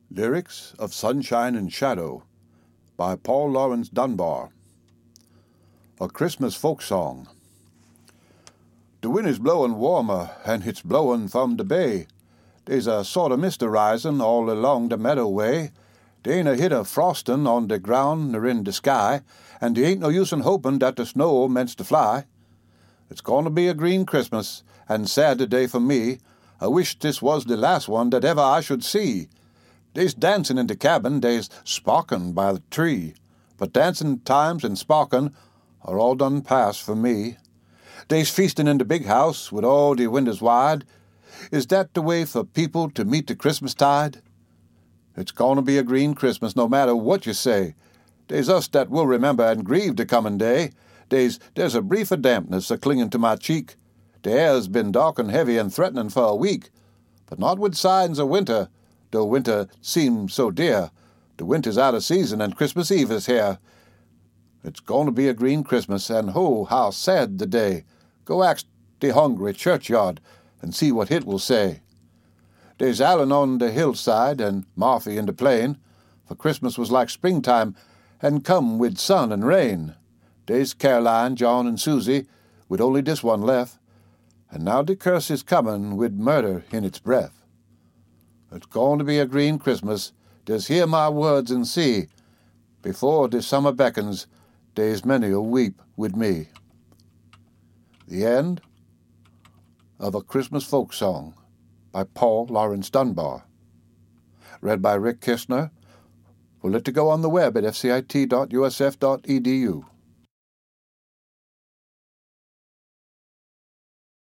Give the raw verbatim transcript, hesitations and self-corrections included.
Lyrics of Sunshine and Shadow by Paul Laurence Dunbar. A Christmas Folk Song. The wind is blowin' warmer, and it's blowin' from the bay. There's a sort of mist a-risin' all along the meadow way. There ain't a hit of frostin' on the ground nor in the sky, and there ain't no use in hopin' that the snow meants to fly. It's goin' to be a green Christmas, and sad the day for me. I wish this was the last one that ever I should see. They's dancin' in the cabin, they's sparkin' by the tree, but dancin' times and sparkin' are all done past for me. They's feastin' in the big house with all the windows wide. Is that the way for people to meet the Christmas tide? It's goin' to be a green Christmas no matter what you say. They's us that will remember and grieve the comin' day. They's, there's a brief of dampness a-clingin' to my cheek. The air's been dark and heavy and threatenin' for a week, but not with signs of winter. Though winter seems so dear, the winter's out of season and Christmas Eve is here. It's going to be a green Christmas, and ho, how sad the day. Go ask the hungry churchyard and see what it will say. There's Allen on the hillside and Marthy in the plain, for Christmas was like springtime and come with sun and rain. There's Caroline, John, and Susie, with only this one left, and now the curse is comin' with murder in its breath. It's going to be a green Christmas, just hear my words and see. Before the summer beckons, there's many a weep with me. The end of A Christmas Folk Song by Paul Laurence Dunbar. Read by Rick Kistner. We'll let it go on the web at f c i t dot u s f dot e d u.